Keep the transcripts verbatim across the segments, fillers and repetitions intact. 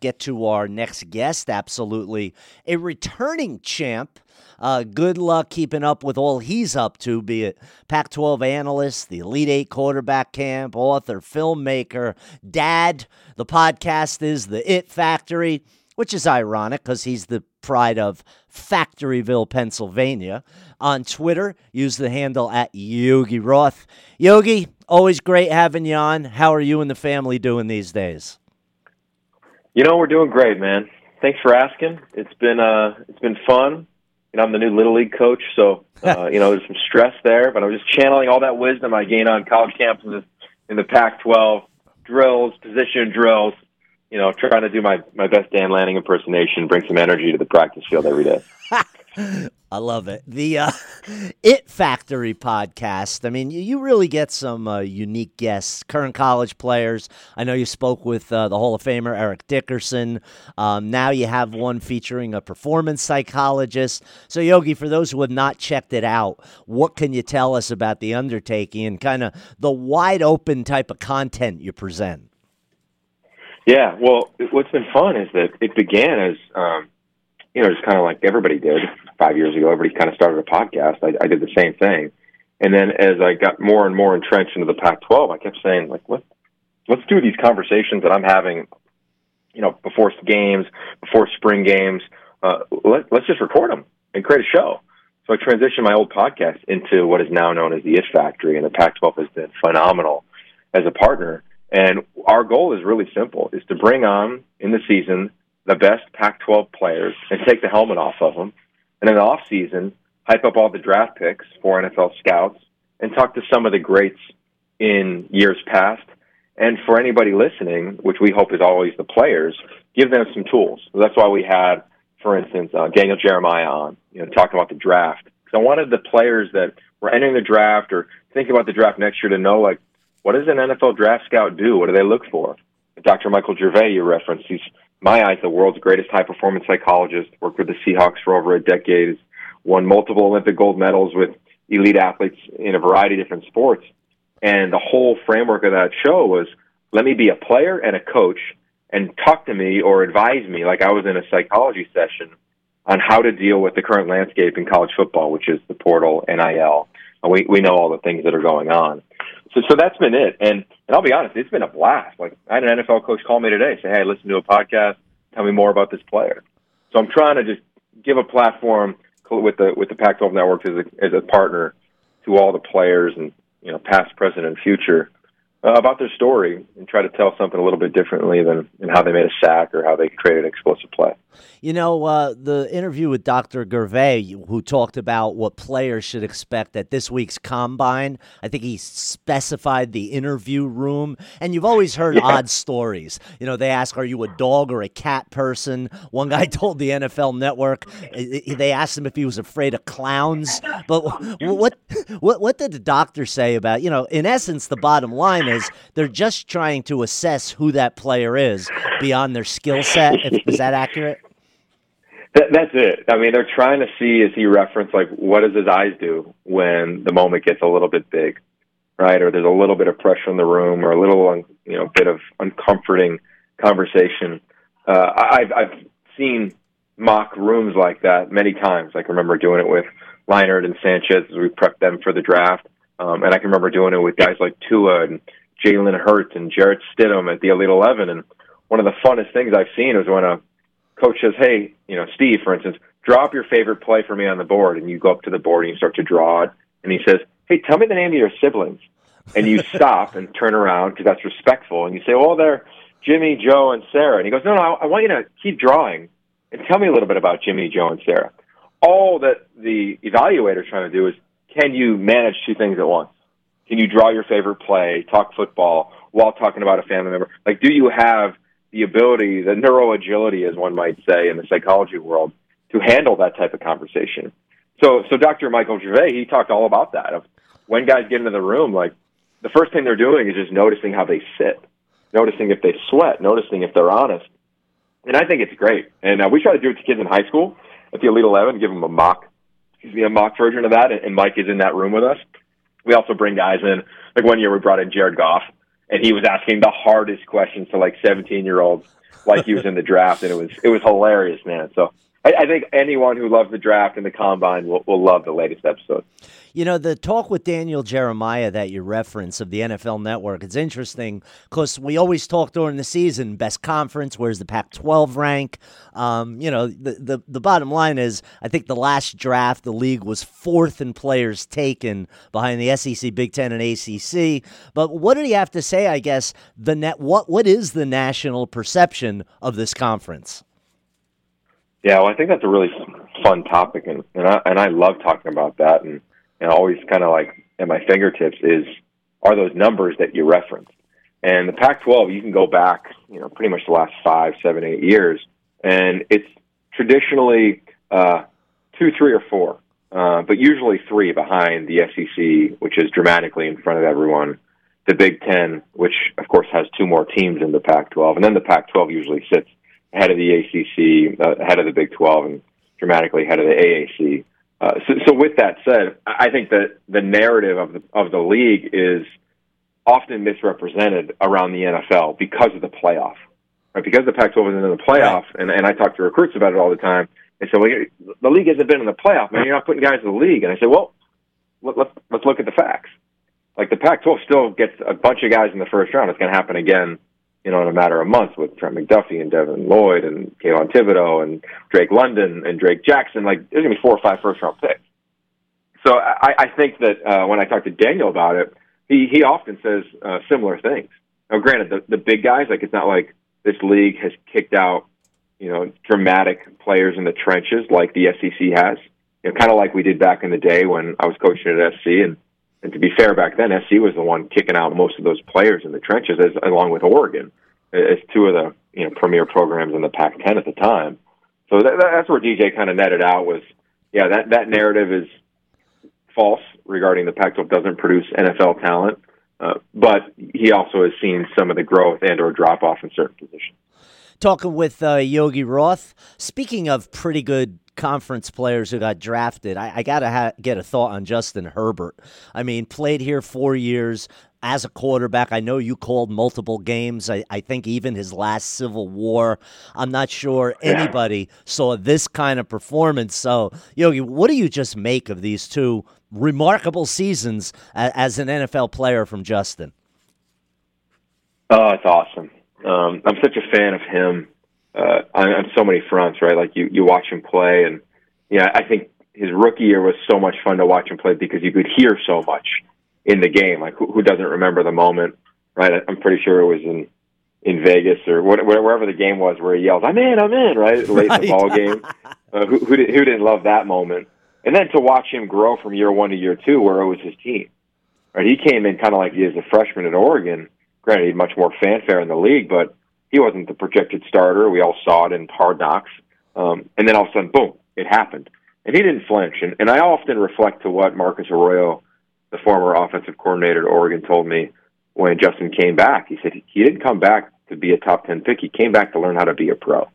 get to our next guest, absolutely a returning champ. Uh, good luck keeping up with all he's up to, be it Pac twelve analyst, the Elite Eight quarterback camp, author, filmmaker, dad. The podcast is The It Factory, which is ironic because he's the pride of Factoryville, Pennsylvania. On Twitter, use the handle at Yogi Roth. Yogi, always great having you on. How are you and the family doing these days? You know, we're doing great, man. Thanks for asking. It's been uh, it's been fun. You know, I'm the new Little League coach, so, uh, you know, there's some stress there, but I'm just channeling all that wisdom I gained on college campuses in the Pac twelve, drills, position drills, you know, trying to do my, my best Dan Lanning impersonation, bring some energy to the practice field every day. I love it. The uh, It Factory podcast. I mean, you, you really get some uh, unique guests, current college players. I know you spoke with uh, the Hall of Famer Eric Dickerson. Um, now you have one featuring a performance psychologist. So, Yogi, for those who have not checked it out, what can you tell us about the undertaking and kind of the wide open type of content you present? Yeah, well, what's been fun is that it began as, um, you know, just kind of like everybody did five years ago. Everybody kind of started a podcast. I, I did the same thing. And then as I got more and more entrenched into the Pac twelve, I kept saying, like, what, let's do these conversations that I'm having, you know, before games, before spring games. Uh, let, let's just record them and create a show. So I transitioned my old podcast into what is now known as the It Factory, and the Pac twelve has been phenomenal as a partner. And our goal is really simple, is to bring on, in the season, the best Pac twelve players and take the helmet off of them. And in the off season, hype up all the draft picks for N F L scouts and talk to some of the greats in years past. And for anybody listening, which we hope is always the players, give them some tools. So that's why we had, for instance, uh, Daniel Jeremiah on, you know, talking about the draft. Because I wanted the players that were entering the draft or thinking about the draft next year to know, like, what does an N F L draft scout do? What do they look for? Doctor Michael Gervais, you referenced, he's, my eyes, the world's greatest high-performance psychologist, worked with the Seahawks for over a decade, has won multiple Olympic gold medals with elite athletes in a variety of different sports. And the whole framework of that show was, let me be a player and a coach and talk to me or advise me like I was in a psychology session on how to deal with the current landscape in college football, which is the portal, N I L. And we, we know all the things that are going on. So, so that's been it. And, and I'll be honest, it's been a blast. Like, I had an N F L coach call me today, say, hey, listen to a podcast, tell me more about this player. So I'm trying to just give a platform with the with the Pac twelve Network as a, as a partner to all the players and, you know, past, present, and future uh, about their story and try to tell something a little bit differently than, than how they made a sack or how they created an explosive play. You know, uh, the interview with Doctor Gervais, who talked about what players should expect at this week's Combine, I think he specified the interview room. And you've always heard yeah. odd stories. You know, they ask, are you a dog or a cat person? One guy told the N F L Network, they asked him if he was afraid of clowns. But what what what did the doctor say about, you know, in essence, the bottom line is they're just trying to assess who that player is beyond their skill set. Is that accurate? That, that's it. I mean, they're trying to see, as he referenced, like, what does his eyes do when the moment gets a little bit big, right? Or there's a little bit of pressure in the room or a little, you know, bit of uncomforting conversation. Uh, I've, I've seen mock rooms like that many times. I can remember doing it with Leinart and Sanchez as we prepped them for the draft. Um, and I can remember doing it with guys like Tua and Jalen Hurts and Jarrett Stidham at the Elite eleven. And one of the funnest things I've seen is when a coach says, hey, you know, Steve, for instance, draw up your favorite play for me on the board. And you go up to the board and you start to draw it. And he says, hey, tell me the name of your siblings. And you stop and turn around because that's respectful. And you say, well, they're Jimmy, Joe, and Sarah. And he goes, no, no, I want you to keep drawing and tell me a little bit about Jimmy, Joe, and Sarah. All that the evaluator is trying to do is, can you manage two things at once? Can you draw your favorite play, talk football, while talking about a family member? Like, do you have the ability, the neuroagility, as one might say in the psychology world, to handle that type of conversation? So so Doctor Michael Gervais, he talked all about that. Of when guys get into the room, like, the first thing they're doing is just noticing how they sit, noticing if they sweat, noticing if they're honest. And I think it's great. And uh, we try to do it to kids in high school at the Elite eleven, give them a mock, excuse me, a mock version of that, and, and Mike is in that room with us. We also bring guys in. Like one year we brought in Jared Goff, and he was asking the hardest questions to like seventeen-year-olds like he was in the draft, and it was it was hilarious, man. So I, I think anyone who loves the draft and the combine will, will love the latest episode. You know, the talk with Daniel Jeremiah that you reference of the N F L Network, it's interesting because we always talk during the season, best conference, where's the Pac twelve rank? Um, you know, the, the, the bottom line is I think the last draft, the league was fourth in players taken behind the S E C, Big Ten, and A C C. But what did he have to say, I guess, the net? What What is the national perception of this conference? Yeah, well, I think that's a really fun topic, and, and, I, and I love talking about that. And And always kind of like at my fingertips is, are those numbers that you referenced. And the Pac twelve, you can go back, you know, pretty much the last five, seven, eight years, and it's traditionally uh, two, three, or four, uh, but usually three behind the S E C, which is dramatically in front of everyone, the Big Ten, which, of course, has two more teams in the Pac twelve, and then the Pac twelve usually sits ahead of the A C C, uh, ahead of the Big twelve, and dramatically ahead of the A A C. Uh, so, so with that said, I think that the narrative of the of the league is often misrepresented around the N F L because of the playoff. Right? Because the Pac twelve isn't in the playoff, right. and, and I talk to recruits about it all the time. They say, well, the league hasn't been in the playoff, man. You're not putting guys in the league. And I say, well, let, let's, let's look at the facts. Like the Pac twelve still gets a bunch of guys in the first round. It's going to happen again, you know, in a matter of months with Trent McDuffie and Devin Lloyd and Kayvon Thibodeau and Drake London and Drake Jackson. Like, there's going to be four or five first-round picks. So I, I think that uh, when I talk to Daniel about it, he, he often says uh, similar things. Now, granted, the, the big guys, like, it's not like this league has kicked out, you know, dramatic players in the trenches like the S E C has. You know, kind of like we did back in the day when I was coaching at S C. And, and to be fair, back then, S C was the one kicking out most of those players in the trenches, as, along with Oregon, as two of the you know premier programs in the Pac ten at the time. So that, that's where D J kind of netted out was, yeah, that, that narrative is false regarding the Pac twelve doesn't produce N F L talent, uh, but he also has seen some of the growth and or drop-off in certain positions. Talking with uh, Yogi Roth. Speaking of pretty good conference players who got drafted, I, I got to ha- get a thought on Justin Herbert. I mean, played here four years as a quarterback. I know you called multiple games. I, I think even his last Civil War. I'm not sure anybody saw this kind of performance. So, Yogi, what do you just make of these two remarkable seasons as, as an N F L player from Justin? Oh, it's awesome. Um, I'm such a fan of him uh, on, on so many fronts, right? Like you, you watch him play, and yeah, I think his rookie year was so much fun to watch him play because you could hear so much in the game. Like who, who doesn't remember the moment, right? I'm pretty sure it was in, in Vegas or wherever the game was where he yelled, "I'm in, I'm in!" Right, late right. in the ball game. Uh, who, who, did, who didn't love that moment? And then to watch him grow from year one to year two, where it was his team. Right, he came in kind of like he is a freshman at Oregon. Granted, he had much more fanfare in the league, but he wasn't the projected starter. We all saw it in Hard Knocks. Um, and then all of a sudden, boom, it happened. And he didn't flinch. And, and I often reflect to what Marcus Arroyo, the former offensive coordinator at Oregon, told me when Justin came back. He said he didn't come back to be a top ten pick. He came back to learn how to be a pro.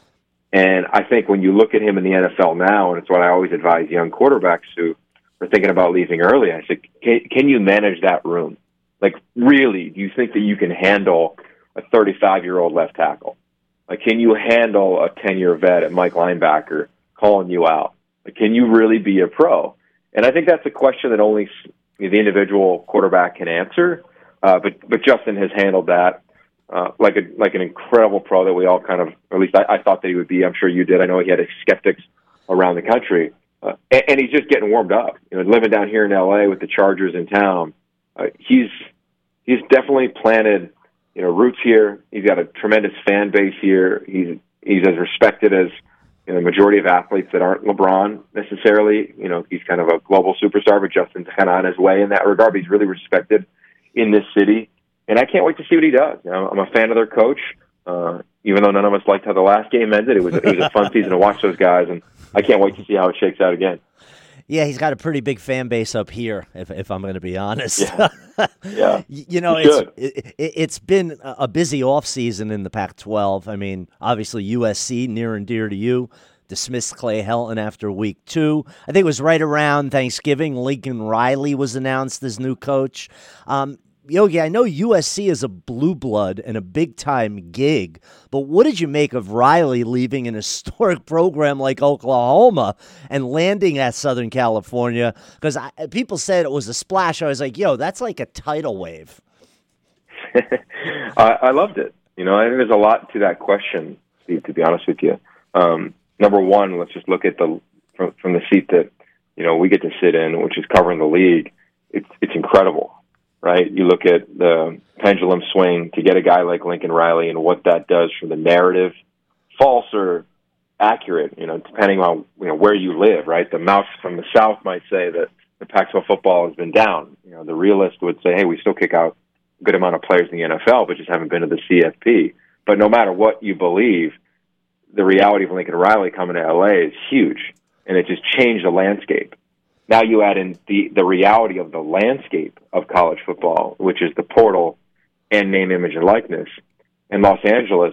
And I think when you look at him in the N F L now, and it's what I always advise young quarterbacks who are thinking about leaving early, I said, can, can you manage that room? Like, really, do you think that you can handle a thirty-five-year-old left tackle? Like, can you handle a ten-year vet at Mike linebacker calling you out? Like, can you really be a pro? And I think that's a question that only the individual quarterback can answer. Uh, but but Justin has handled that uh, like a like an incredible pro that we all kind of, or at least I, I thought that he would be. I'm sure you did. I know he had skeptics around the country, uh, and, and he's just getting warmed up. You know, living down here in L A with the Chargers in town. Uh, he's he's definitely planted, you know, roots here. He's got a tremendous fan base here. He's he's as respected as you know, the majority of athletes that aren't LeBron necessarily. You know, he's kind of a global superstar, but Justin's kind of on his way in that regard. But he's really respected in this city, and I can't wait to see what he does. You know, I'm a fan of their coach. Uh, even though none of us liked how the last game ended, it was it was a fun season to watch those guys, and I can't wait to see how it shakes out again. Yeah, he's got a pretty big fan base up here, if if I'm going to be honest. Yeah, yeah. You know, it's it, it's been a busy offseason in the Pac twelve. I mean, obviously U S C, near and dear to you, dismissed Clay Helton after week two. I think it was right around Thanksgiving. Lincoln Riley was announced as new coach. Um, Yogi, I know U S C is a blue blood and a big-time gig, but what did you make of Riley leaving an historic program like Oklahoma and landing at Southern California? Because people said it was a splash. I was like, yo, that's like a tidal wave. I, I loved it. You know, I think there's a lot to that question, Steve, to be honest with you. Um, number one, let's just look at the from, from the seat that, you know, we get to sit in, which is covering the league. It's it's incredible. Right? You look at the pendulum swing to get a guy like Lincoln Riley and what that does for the narrative, false or accurate, you know, depending on you know where you live, right? The mouse from the South might say that the Pac twelve football has been down. You know, the realist would say, hey, we still kick out a good amount of players in the N F L, but just haven't been to the C F P. But no matter what you believe, the reality of Lincoln Riley coming to L A is huge, and it just changed the landscape. Now you add in the, the reality of the landscape of college football, which is the portal and name, image, and likeness. And Los Angeles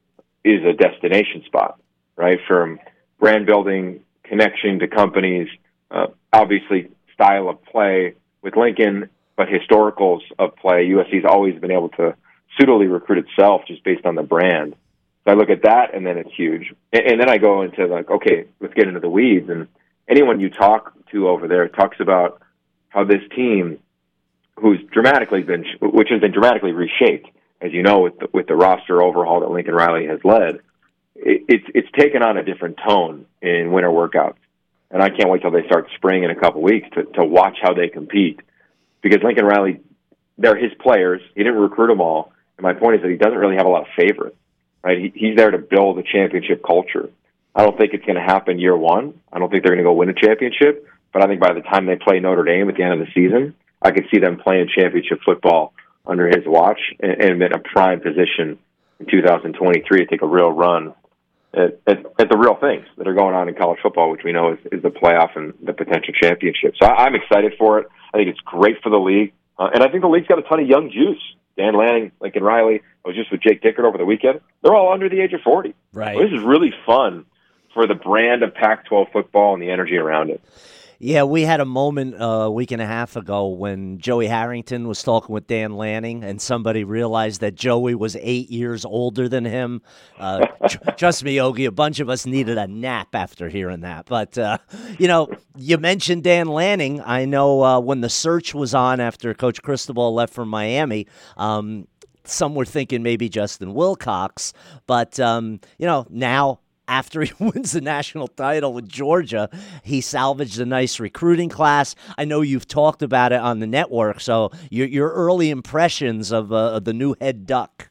is a destination spot, right? From brand building, connection to companies, uh, obviously style of play with Lincoln, but historicals of play. U S C's always been able to suitably recruit itself just based on the brand. So I look at that, and then it's huge. And, and then I go into like, okay, let's get into the weeds. And anyone you talk to over there talks about how this team, who's dramatically been, which has been dramatically reshaped, as you know, with the, with the roster overhaul that Lincoln Riley has led, it, it's it's taken on a different tone in winter workouts, and I can't wait till they start spring in a couple weeks to to watch how they compete, because Lincoln Riley, they're his players. He didn't recruit them all, and my point is that he doesn't really have a lot of favorites, right? He, he's there to build a championship culture. I don't think it's going to happen year one. I don't think they're going to go win a championship. But I think by the time they play Notre Dame at the end of the season, I could see them playing championship football under his watch and, and in a prime position in two thousand twenty-three to take a real run at, at, at the real things that are going on in college football, which we know is, is the playoff and the potential championship. So I, I'm excited for it. I think it's great for the league. Uh, and I think the league's got a ton of young juice. Dan Lanning, Lincoln Riley. I was just with Jake Dickert over the weekend. They're all under the age of forty. Right. This is really fun for the brand of Pac twelve football and the energy around it. Yeah, we had a moment uh, a week and a half ago when Joey Harrington was talking with Dan Lanning, and somebody realized that Joey was eight years older than him. Uh, tr- trust me, Yogi, a bunch of us needed a nap after hearing that. But, uh, you know, you mentioned Dan Lanning. I know uh, when the search was on after Coach Cristobal left from Miami, um, some were thinking maybe Justin Wilcox. But, um, you know, now, after he wins the national title with Georgia, he salvaged a nice recruiting class. I know you've talked about it on the network, so your your early impressions of, uh, of the new head duck.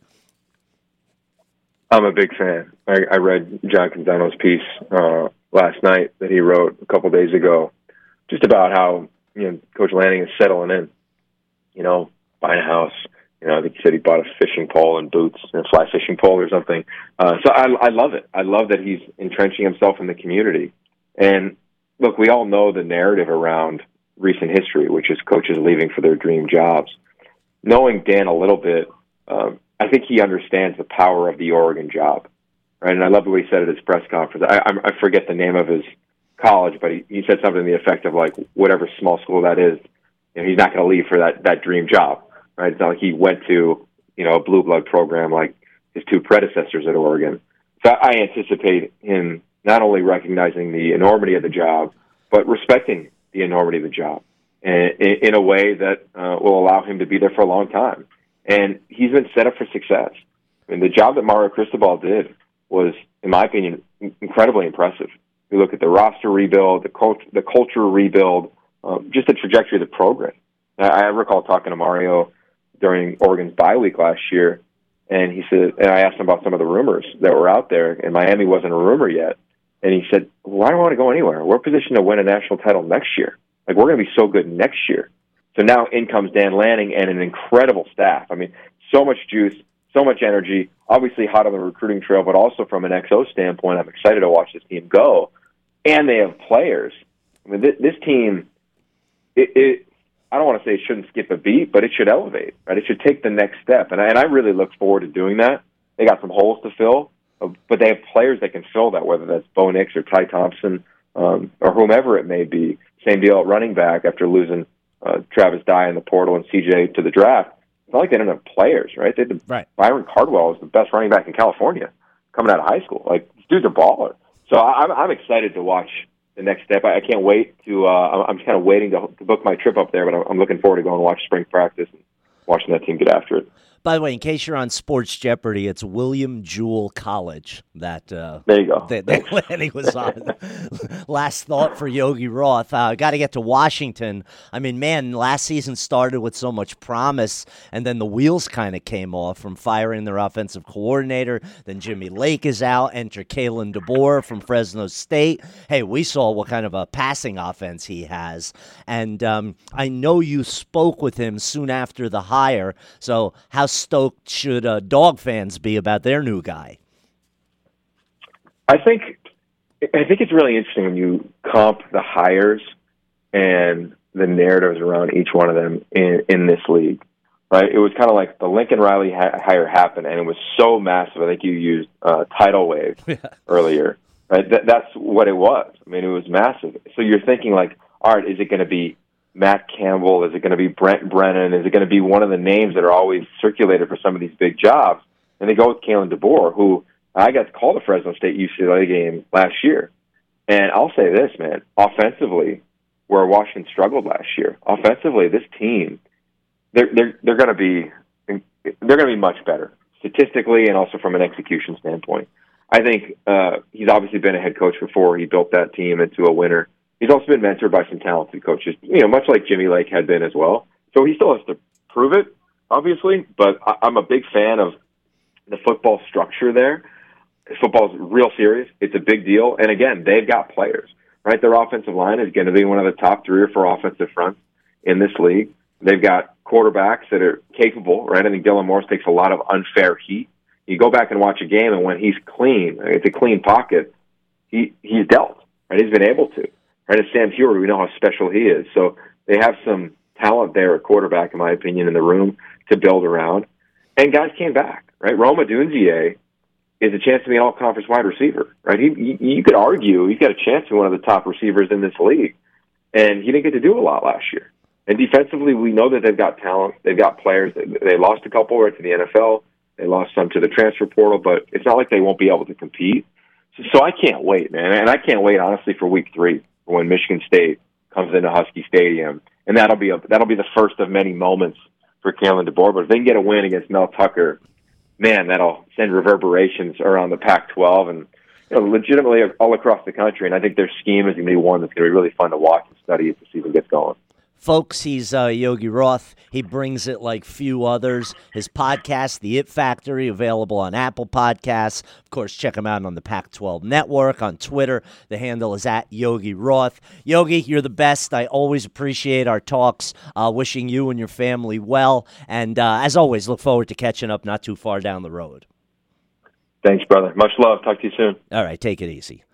I'm a big fan. I, I read John Canzano's piece uh, last night that he wrote a couple days ago, just about how you know Coach Lanning is settling in. You know, buying a house. You know, I think he said he bought a fishing pole and boots, a fly fishing pole or something. Uh, so I, I love it. I love that he's entrenching himself in the community. And look, we all know the narrative around recent history, which is coaches leaving for their dream jobs. Knowing Dan a little bit, um, I think he understands the power of the Oregon job, right? And I love the way he said it at his press conference. I, I forget the name of his college, but he, he said something to the effect of like, whatever small school that is, you know, he's not going to leave for that, that dream job. Right? It's not like he went to, you know, a blue blood program like his two predecessors at Oregon. So I anticipate him not only recognizing the enormity of the job, but respecting the enormity of the job in, in a way that uh, will allow him to be there for a long time. And he's been set up for success. I mean, the job that Mario Cristobal did was, in my opinion, incredibly impressive. You look at the roster rebuild, the, cult- the culture rebuild, um, just the trajectory of the program. I, I recall talking to Mario during Oregon's bye week last year, and he said, and I asked him about some of the rumors that were out there, and Miami wasn't a rumor yet. And he said, well, I don't want to go anywhere. We're positioned to win a national title next year. Like, we're going to be so good next year. So now in comes Dan Lanning and an incredible staff. I mean, so much juice, so much energy, obviously hot on the recruiting trail, but also from an X O standpoint, I'm excited to watch this team go. And they have players. I mean, this, this team, it, it I don't want to say it shouldn't skip a beat, but it should elevate, right? It should take the next step. And I, and I really look forward to doing that. They got some holes to fill, but they have players that can fill that, whether that's Bo Nix or Ty Thompson um, or whomever it may be. Same deal at running back after losing uh, Travis Dye in the portal and C J to the draft. it's not like they didn't have players, right? They had the, Right. Byron Cardwell was the best running back in California coming out of high school. Like, this dude's a baller. So I'm, I'm excited to watch the next step. I, I can't wait to, uh, I'm kind of waiting to, to book my trip up there, but I'm, I'm looking forward to going and watch spring practice and watching that team get after it. By the way, in case you're on Sports Jeopardy, it's William Jewell College that uh, there you go. that, that Lanny was on. Last thought for Yogi Roth. I uh, got to get to Washington. I mean, man, last season started with so much promise, and then the wheels kind of came off from firing their offensive coordinator. Then Jimmy Lake is out. Enter Kalen DeBoer from Fresno State. Hey, we saw what kind of a passing offense he has, and um, I know you spoke with him soon after the hire. So how stoked should uh, dog fans be about their new guy? I think I think it's really interesting when you comp the hires and the narratives around each one of them in, in this league, right? It was kind of like the Lincoln Riley ha- hire happened, and it was so massive. I think you used uh, tidal wave yeah. earlier, right? Th- that's what it was. I mean, it was massive. So you're thinking like, all right, is it going to be Matt Campbell? Is it going to be Brent Brennan? Is it going to be one of the names that are always circulated for some of these big jobs? And they go with Kalen DeBoer, who I got to call the Fresno State U C L A game last year. And I'll say this, man, offensively, where Washington struggled last year, offensively, this team, they're they're they're going to be they're going to be much better statistically and also from an execution standpoint. I think uh, he's obviously been a head coach before. He built that team into a winner. He's also been mentored by some talented coaches, you know, much like Jimmy Lake had been as well. So he still has to prove it, obviously, but I- I'm a big fan of the football structure there. Football's real serious. It's a big deal. And again, they've got players, right? Their offensive line is going to be one of the top three or four offensive fronts in this league. They've got quarterbacks that are capable, right? I think Dylan Morris takes a lot of unfair heat. You go back and watch a game, and when he's clean, it's a clean pocket, he he's dealt, right? He's been able to. Right, as Sam Huard, we know how special he is. So they have some talent there at quarterback, in my opinion, in the room to build around. And guys came back, right? Rome Odunze is a chance to be an all-conference wide receiver, right? He, you, you could argue he's got a chance to be one of the top receivers in this league. And he didn't get to do a lot last year. And defensively, we know that they've got talent. They've got players. They lost a couple right to the N F L. They lost some to the transfer portal, but it's not like they won't be able to compete. So, so I can't wait, man. And I can't wait, honestly, for week three, when Michigan State comes into Husky Stadium, and that'll be a, that'll be the first of many moments for Kalen DeBoer. But if they can get a win against Mel Tucker, man, that'll send reverberations around the Pac twelve and you know, legitimately all across the country. And I think their scheme is going to be one that's going to be really fun to watch and study as the season gets going. Folks, he's uh, Yogi Roth. He brings it like few others. His podcast, The It Factory, available on Apple Podcasts. Of course, check him out on the Pac twelve Network, on Twitter. The handle is at Yogi Roth. Yogi, you're the best. I always appreciate our talks. Uh, wishing you and your family well. And uh, as always, look forward to catching up not too far down the road. Thanks, brother. Much love. Talk to you soon. All right, take it easy.